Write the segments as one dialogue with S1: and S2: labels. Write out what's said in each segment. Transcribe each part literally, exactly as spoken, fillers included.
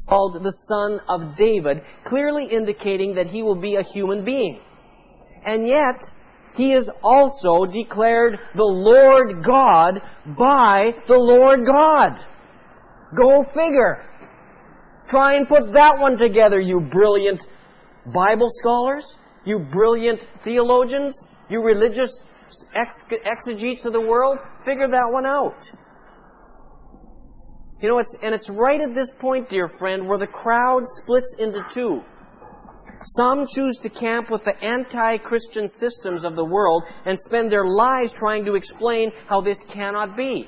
S1: called the Son of David, clearly indicating that he will be a human being. And yet, he is also declared the Lord God by the Lord God. Go figure. Try and put that one together, you brilliant Bible scholars, you brilliant theologians, you religious ex- exegetes of the world. Figure that one out. You know, it's, and it's right at this point, dear friend, where the crowd splits into two. Some choose to camp with the anti-Christian systems of the world and spend their lives trying to explain how this cannot be.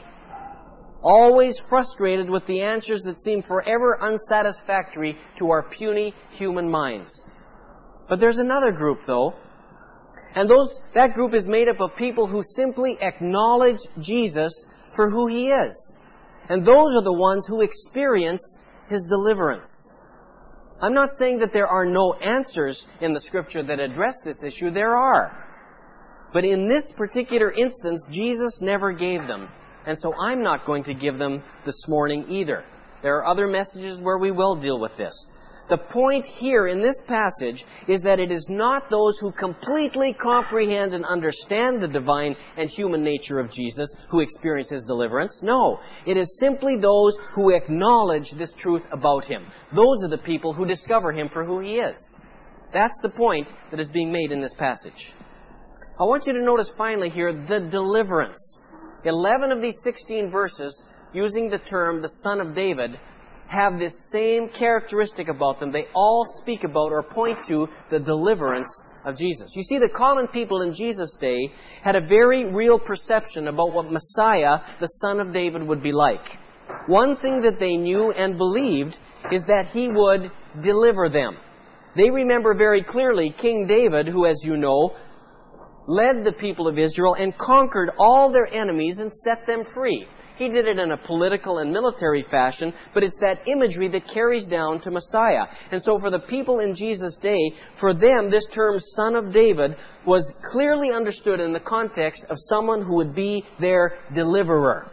S1: Always frustrated with the answers that seem forever unsatisfactory to our puny human minds. But there's another group, though, and those that group is made up of people who simply acknowledge Jesus for who He is. And those are the ones who experience His deliverance. I'm not saying that there are no answers in the Scripture that address this issue. There are. But in this particular instance, Jesus never gave them. And so I'm not going to give them this morning either. There are other messages where we will deal with this. The point here in this passage is that it is not those who completely comprehend and understand the divine and human nature of Jesus who experience His deliverance. No, it is simply those who acknowledge this truth about Him. Those are the people who discover Him for who He is. That's the point that is being made in this passage. I want you to notice finally here the deliverance. Eleven of these sixteen verses, using the term the Son of David, have this same characteristic about them. They all speak about or point to the deliverance of Jesus. You see, the common people in Jesus' day had a very real perception about what Messiah, the Son of David, would be like. One thing that they knew and believed is that He would deliver them. They remember very clearly King David, who, as you know, led the people of Israel and conquered all their enemies and set them free. He did it in a political and military fashion, but it's that imagery that carries down to Messiah. And so for the people in Jesus' day, for them, this term Son of David was clearly understood in the context of someone who would be their deliverer.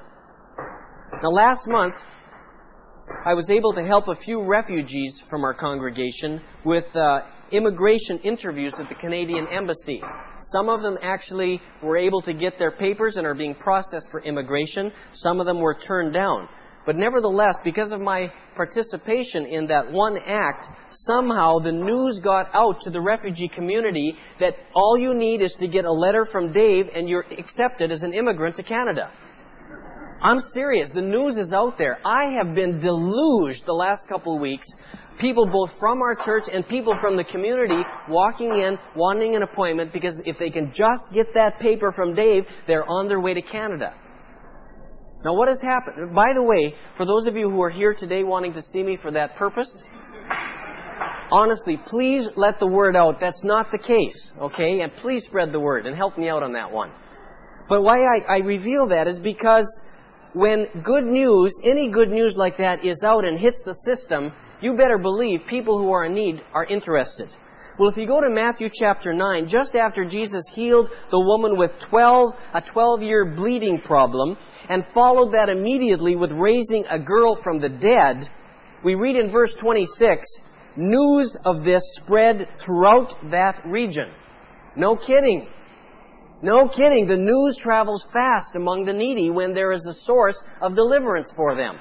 S1: Now last month, I was able to help a few refugees from our congregation with uh, immigration interviews at the Canadian Embassy. Some of them actually were able to get their papers and are being processed for immigration. Some of them were turned down. But nevertheless, because of my participation in that one act, somehow the news got out to the refugee community that all you need is to get a letter from Dave and you're accepted as an immigrant to Canada. I'm serious. The news is out there. I have been deluged the last couple of weeks. People both from our church and people from the community walking in, wanting an appointment because if they can just get that paper from Dave, they're on their way to Canada. Now what has happened? By the way, for those of you who are here today wanting to see me for that purpose, honestly, please let the word out. That's not the case, okay? And please spread the word and help me out on that one. But why I, I reveal that is because when good news, any good news like that is out and hits the system, you better believe people who are in need are interested. Well, if you go to Matthew chapter nine, just after Jesus healed the woman with twelve, a twelve-year bleeding problem, and followed that immediately with raising a girl from the dead, we read in verse twenty-six, news of this spread throughout that region. No kidding. No kidding. The news travels fast among the needy when there is a source of deliverance for them.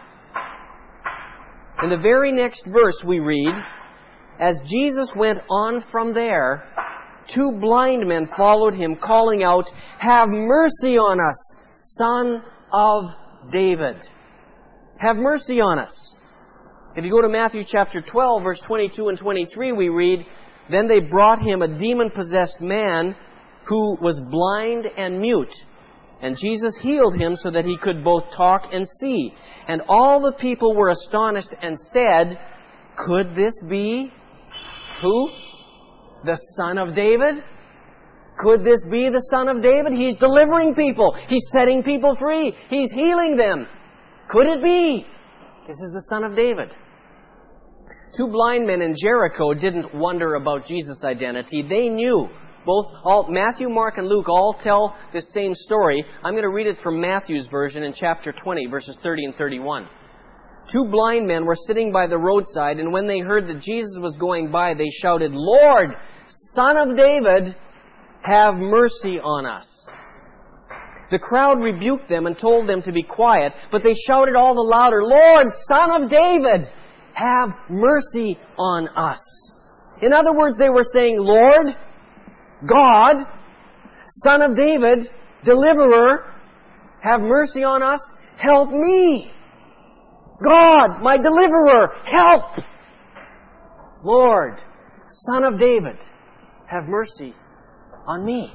S1: In the very next verse we read, as Jesus went on from there, two blind men followed Him, calling out, "Have mercy on us, Son of David." Have mercy on us. If you go to Matthew chapter twelve, verse twenty-two and twenty-three, we read, then they brought Him a demon-possessed man who was blind and mute. And Jesus healed him so that he could both talk and see. And all the people were astonished and said, could this be who? The Son of David? Could this be the Son of David? He's delivering people. He's setting people free. He's healing them. Could it be? This is the Son of David. Two blind men in Jericho didn't wonder about Jesus' identity. They knew. Both all, Matthew, Mark, and Luke all tell this same story. I'm going to read it from Matthew's version in chapter twenty, verses thirty and thirty-one. two blind men were sitting by the roadside, and when they heard that Jesus was going by, they shouted, "Lord, Son of David, have mercy on us." The crowd rebuked them and told them to be quiet, but they shouted all the louder, "Lord, Son of David, have mercy on us." In other words, they were saying, "Lord, God, Son of David, Deliverer, have mercy on us. Help me. God, my Deliverer, help. Lord, Son of David, have mercy on me."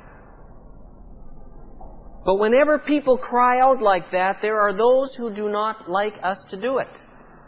S1: But whenever people cry out like that, there are those who do not like us to do it.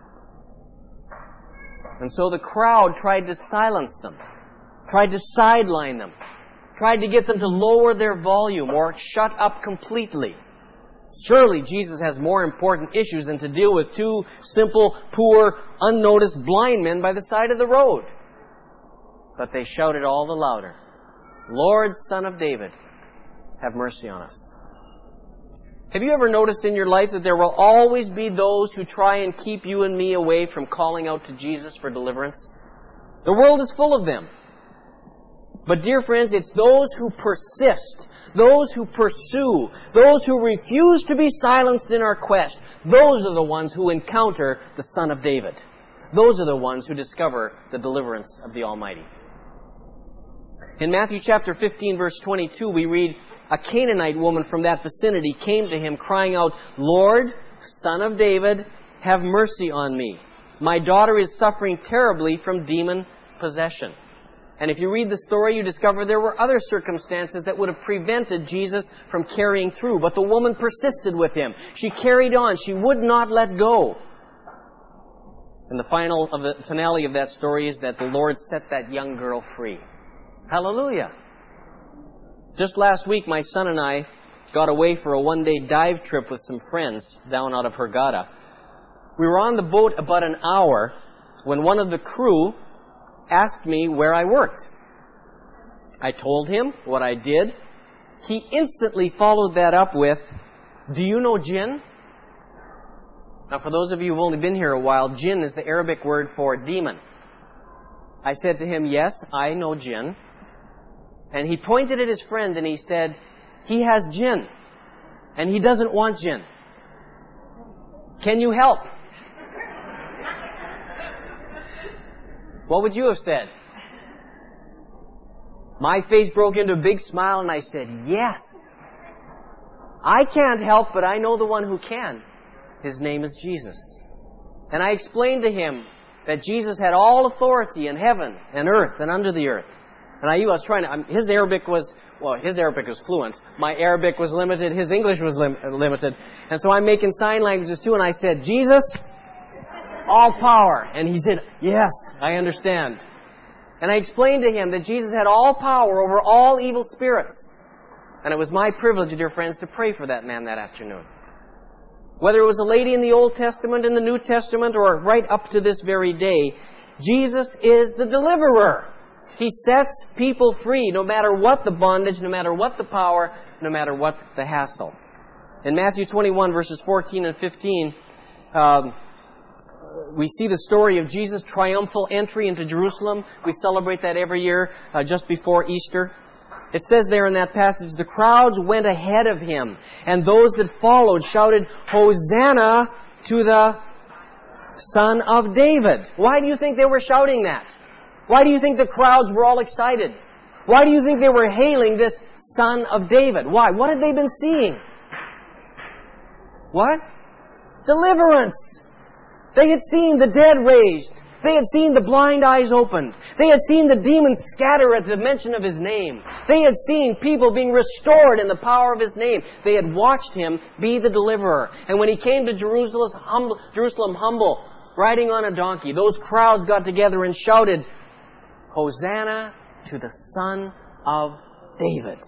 S1: And so the crowd tried to silence them, tried to sideline them, tried to get them to lower their volume or shut up completely. Surely Jesus has more important issues than to deal with two simple, poor, unnoticed blind men by the side of the road. But they shouted all the louder, "Lord, Son of David, have mercy on us." Have you ever noticed in your life that there will always be those who try and keep you and me away from calling out to Jesus for deliverance? The world is full of them. But dear friends, it's those who persist, those who pursue, those who refuse to be silenced in our quest, those are the ones who encounter the Son of David. Those are the ones who discover the deliverance of the Almighty. In Matthew chapter fifteen, verse twenty-two, we read, "A Canaanite woman from that vicinity came to him, crying out, 'Lord, Son of David, have mercy on me. My daughter is suffering terribly from demon possession.'" And if you read the story, you discover there were other circumstances that would have prevented Jesus from carrying through. But the woman persisted with him. She carried on. She would not let go. And the final of the finale of that story is that the Lord set that young girl free. Hallelujah. Just last week, my son and I got away for a one-day dive trip with some friends down out of Hurghada. We were on the boat about an hour when one of the crew asked me where I worked. I told him what I did. He instantly followed that up with, "Do you know jinn?" Now, for those of you who've only been here a while, jinn is the Arabic word for demon. I said to him, "Yes, I know jinn." And he pointed at his friend and he said, "He has jinn, and he doesn't want jinn. Can you help?" What would you have said? My face broke into a big smile and I said, "Yes. I can't help, but I know the one who can. His name is Jesus." And I explained to him that Jesus had all authority in heaven and earth and under the earth. And I, I was trying to, his Arabic was, well, his Arabic was fluent. My Arabic was limited. His English was lim- limited. And so I'm making sign languages too. And I said, "Jesus, all power." And he said, "Yes, I understand." And I explained to him that Jesus had all power over all evil spirits. And it was my privilege, dear friends, to pray for that man that afternoon. Whether it was a lady in the Old Testament, in the New Testament, or right up to this very day, Jesus is the deliverer. He sets people free no matter what the bondage, no matter what the power, no matter what the hassle. In Matthew twenty-one, verses fourteen and fifteen, um, we see the story of Jesus' triumphal entry into Jerusalem. We celebrate that every year uh, just before Easter. It says there in that passage, "The crowds went ahead of him, and those that followed shouted, 'Hosanna to the Son of David.'" Why do you think they were shouting that? Why do you think the crowds were all excited? Why do you think they were hailing this Son of David? Why? What had they been seeing? What? Deliverance. They had seen the dead raised. They had seen the blind eyes opened. They had seen the demons scatter at the mention of His name. They had seen people being restored in the power of His name. They had watched Him be the deliverer. And when He came to Jerusalem humble, Jerusalem humble, riding on a donkey, those crowds got together and shouted, "Hosanna to the Son of David."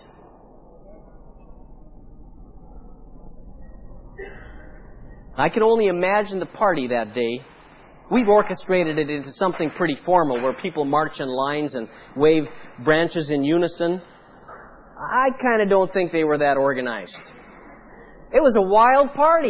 S1: I can only imagine the party that day. We've orchestrated it into something pretty formal where people march in lines and wave branches in unison. I kind of don't think they were that organized. It was a wild party.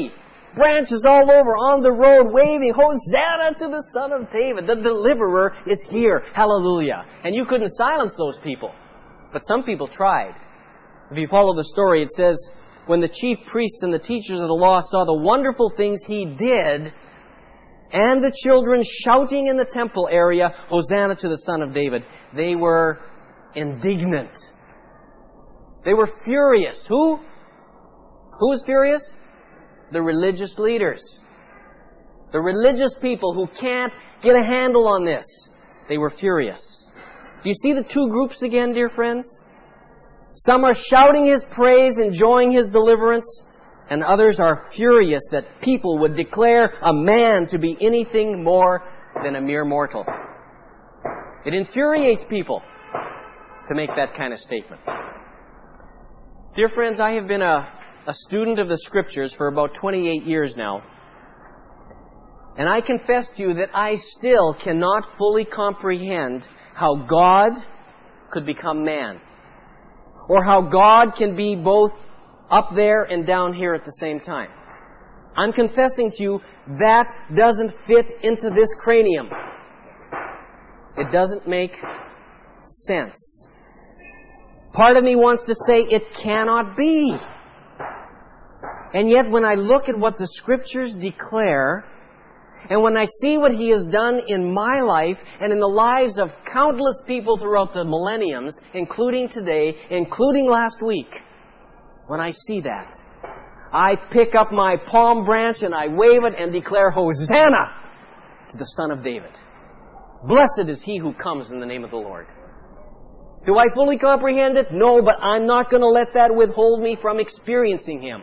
S1: branches all over on the road, waving, Hosanna to the Son of David. The deliverer is here. Hallelujah. And you couldn't silence those people. But some people tried. If you follow the story, it says, when the chief priests and the teachers of the law saw the wonderful things He did, and the children shouting in the temple area, Hosanna to the Son of David, they were indignant. They were furious. Who? Who was furious? The religious leaders. The religious people who can't get a handle on this. They were furious. Do you see the two groups again, dear friends? Some are shouting His praise, enjoying His deliverance, and others are furious that people would declare a man to be anything more than a mere mortal. It infuriates people to make that kind of statement. Dear friends, I have been a, a student of the Scriptures for about twenty-eight years now. And I confess to you that I still cannot fully comprehend how God could become man. Or how God can be both up there and down here at the same time. I'm confessing to you that doesn't fit into this cranium. It doesn't make sense. Part of me wants to say it cannot be. And yet when I look at what the Scriptures declare, and when I see what He has done in my life and in the lives of countless people throughout the millenniums, including today, including last week, when I see that, I pick up my palm branch and I wave it and declare, Hosanna to the Son of David. Blessed is He who comes in the name of the Lord. Do I fully comprehend it? No, but I'm not going to let that withhold me from experiencing Him.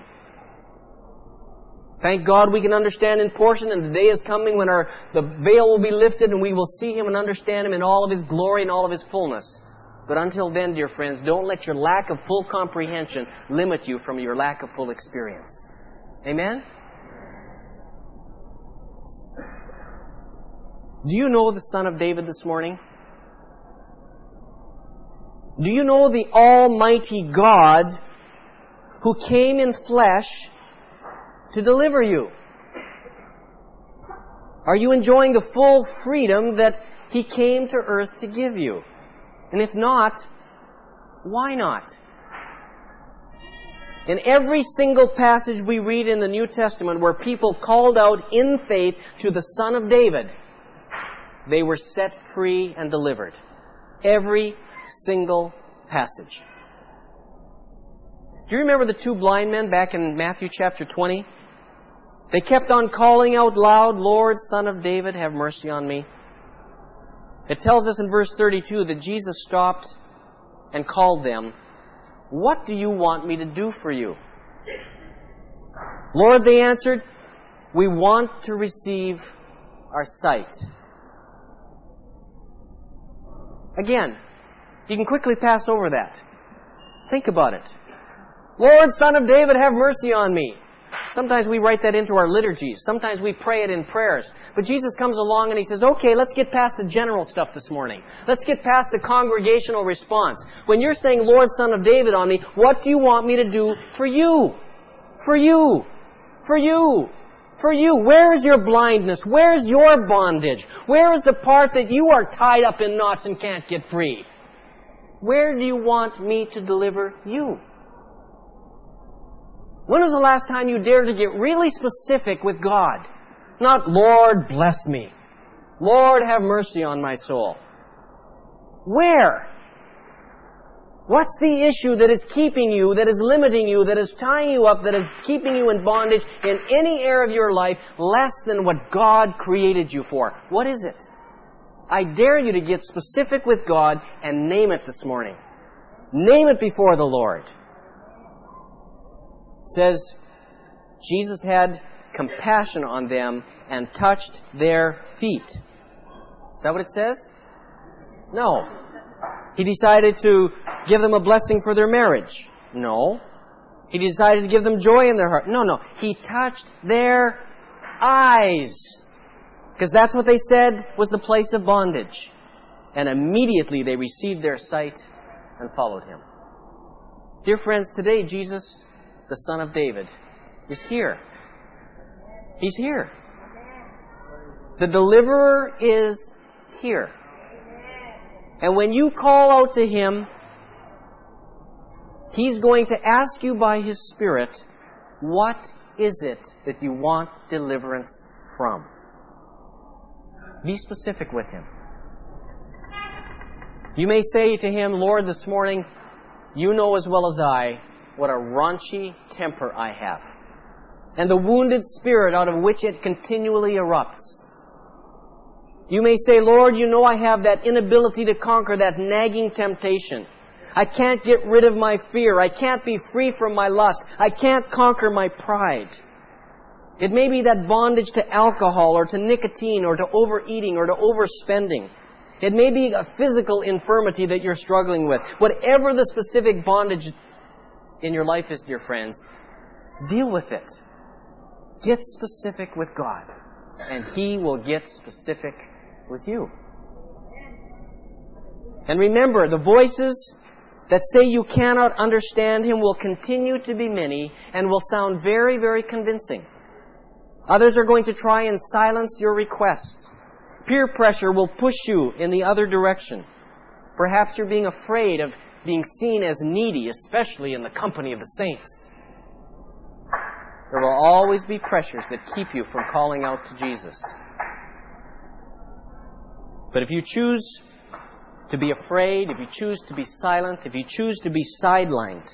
S1: Thank God we can understand in portion, and the day is coming when our the veil will be lifted and we will see Him and understand Him in all of His glory and all of His fullness. But until then, dear friends, don't let your lack of full comprehension limit you from your lack of full experience. Amen? Do you know the Son of David this morning? Do you know the Almighty God who came in flesh to deliver you? Are you enjoying the full freedom that He came to earth to give you? And if not, why not? In every single passage we read in the New Testament where people called out in faith to the Son of David, they were set free and delivered. Every single passage. Do you remember the two blind men back in Matthew chapter twenty? They kept on calling out loud, Lord, Son of David, have mercy on me. It tells us in verse thirty-two that Jesus stopped and called them, what do you want me to do for you? Lord, they answered, we want to receive our sight. Again, you can quickly pass over that. Think about it. Lord, Son of David, have mercy on me. Sometimes we write that into our liturgies. Sometimes we pray it in prayers. But Jesus comes along and He says, okay, let's get past the general stuff this morning. Let's get past the congregational response. When you're saying, Lord, Son of David on me, what do you want me to do for you? For you. For you. For you. Where is your blindness? Where is your bondage? Where is the part that you are tied up in knots and can't get free? Where do you want me to deliver you? When was the last time you dared to get really specific with God? Not, Lord, bless me. Lord, have mercy on my soul. Where? What's the issue that is keeping you, that is limiting you, that is tying you up, that is keeping you in bondage in any area of your life less than what God created you for? What is it? I dare you to get specific with God and name it this morning. Name it before the Lord. It says, Jesus had compassion on them and touched their feet. Is that what it says? No. He decided to give them a blessing for their marriage. No. He decided to give them joy in their heart. No, no. He touched their eyes. Because that's what they said was the place of bondage. And immediately they received their sight and followed Him. Dear friends, today Jesus, the Son of David, is here. He's here. The deliverer is here. And when you call out to Him, He's going to ask you by His Spirit, what is it that you want deliverance from? Be specific with Him. You may say to Him, Lord, this morning, you know as well as I what a raunchy temper I have, and the wounded spirit out of which it continually erupts. You may say, Lord, you know I have that inability to conquer that nagging temptation. I can't get rid of my fear. I can't be free from my lust. I can't conquer my pride. It may be that bondage to alcohol or to nicotine or to overeating or to overspending. It may be a physical infirmity that you're struggling with. Whatever the specific bondage in your life is, dear friends, deal with it. Get specific with God, and He will get specific with you. And remember, the voices that say you cannot understand Him will continue to be many and will sound very, very convincing. Others are going to try and silence your request. Peer pressure will push you in the other direction. Perhaps you're being afraid of being seen as needy, especially in the company of the saints. There will always be pressures that keep you from calling out to Jesus. But if you choose to be afraid, if you choose to be silent, if you choose to be sidelined,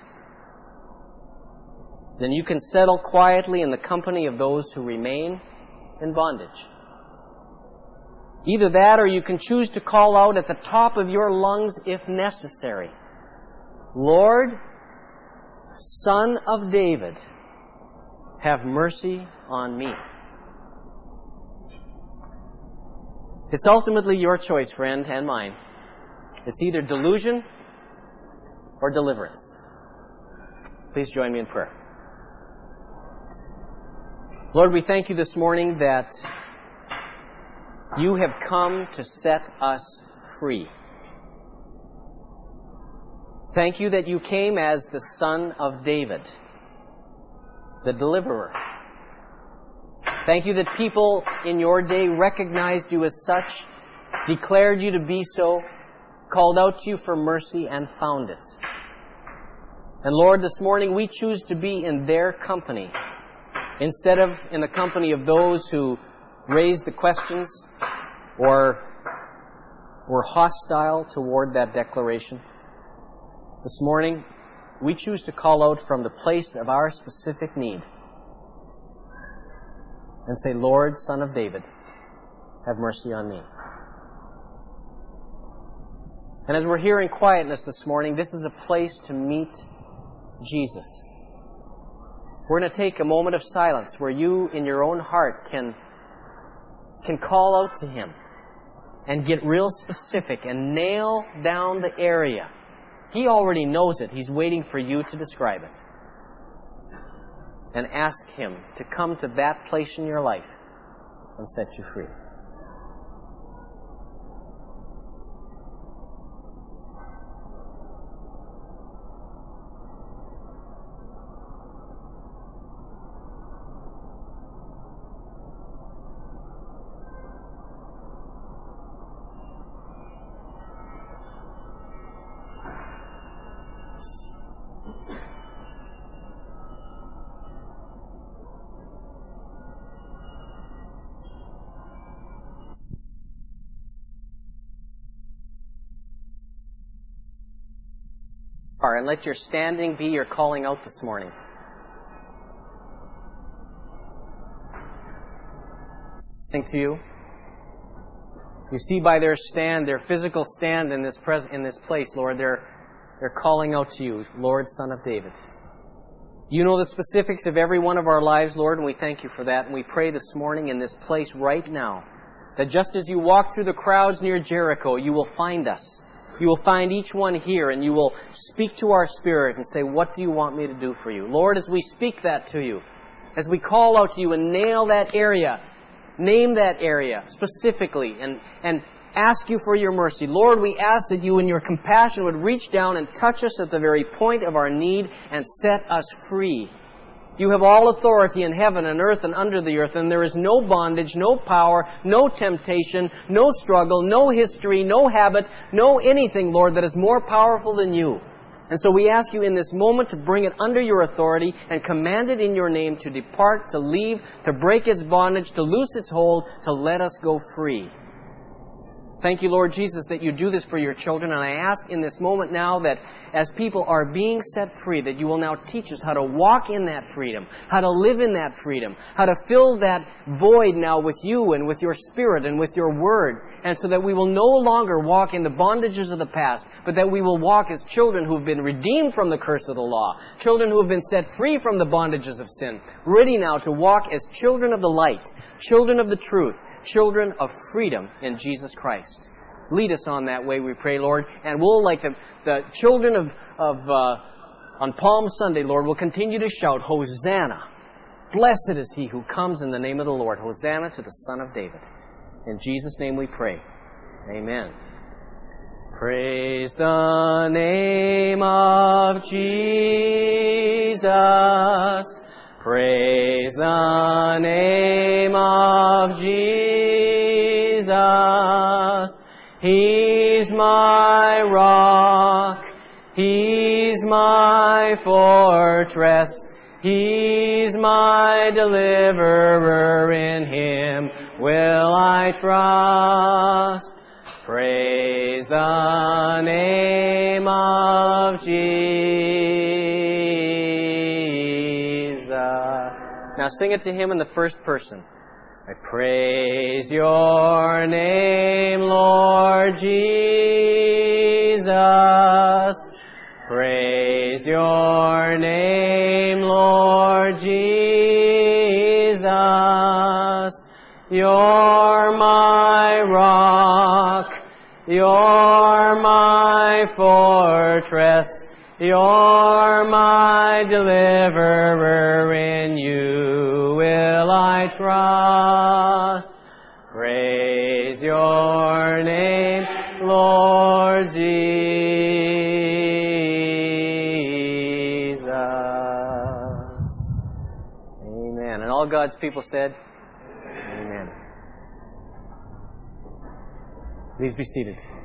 S1: then you can settle quietly in the company of those who remain in bondage. Either that, or you can choose to call out at the top of your lungs if necessary, Lord, Son of David, have mercy on me. It's ultimately your choice, friend, and mine. It's either delusion or deliverance. Please join me in prayer. Lord, we thank You this morning that You have come to set us free. Thank You that You came as the Son of David, the deliverer. Thank You that people in Your day recognized You as such, declared You to be so, called out to You for mercy, and found it. And Lord, this morning we choose to be in their company instead of in the company of those who raise the questions or were hostile toward that declaration. This morning, we choose to call out from the place of our specific need and say, Lord, Son of David, have mercy on me. And as we're here in quietness this morning, this is a place to meet Jesus. We're going to take a moment of silence where you, in your own heart, can, can call out to Him and get real specific and nail down the area. He already knows it. He's waiting for you to describe it. And ask Him to come to that place in your life and set you free. And let your standing be your calling out this morning. Thank you. You see by their stand, their physical stand in this pres- in this place, Lord, they're they're calling out to You, Lord, Son of David. You know the specifics of every one of our lives, Lord, and we thank You for that. And we pray this morning in this place right now that just as You walk through the crowds near Jericho, You will find us. You will find each one here, and You will speak to our spirit and say, what do You want me to do for You? Lord, as we speak that to You, as we call out to You and nail that area, name that area specifically, and, and ask You for Your mercy. Lord, we ask that You in Your compassion would reach down and touch us at the very point of our need and set us free You have all authority in heaven and earth and under the earth, and there is no bondage, no power, no temptation, no struggle, no history, no habit, no anything, Lord, that is more powerful than you. And so we ask you in this moment to bring it under your authority and command it in your name to depart, to leave, to break its bondage, to loose its hold, to let us go free. Thank you, Lord Jesus, that you do this for your children. And I ask in this moment now that as people are being set free, that you will now teach us how to walk in that freedom, how to live in that freedom, how to fill that void now with you and with your Spirit and with your Word. And so that we will no longer walk in the bondages of the past, but that we will walk as children who have been redeemed from the curse of the law, children who have been set free from the bondages of sin, ready now to walk as children of the light, children of the truth, children of freedom in Jesus Christ. Lead us on that way, we pray, Lord. And we'll, like the, the children of, of uh, on Palm Sunday, Lord, will continue to shout, Hosanna! Blessed is he who comes in the name of the Lord. Hosanna to the Son of David. In Jesus' name we pray. Amen. Praise the name of Jesus. Praise the name of Jesus. He's my rock. He's my fortress. He's my deliverer. In him will I trust. Praise the name of Jesus. Now sing it to him in the first person. I praise your name, Lord Jesus. Praise your name, Lord Jesus. You're my rock. You're my fortress. You're my deliverer. In you will I trust. Praise your name, Lord Jesus. Amen. And all God's people said, Amen. Please be seated.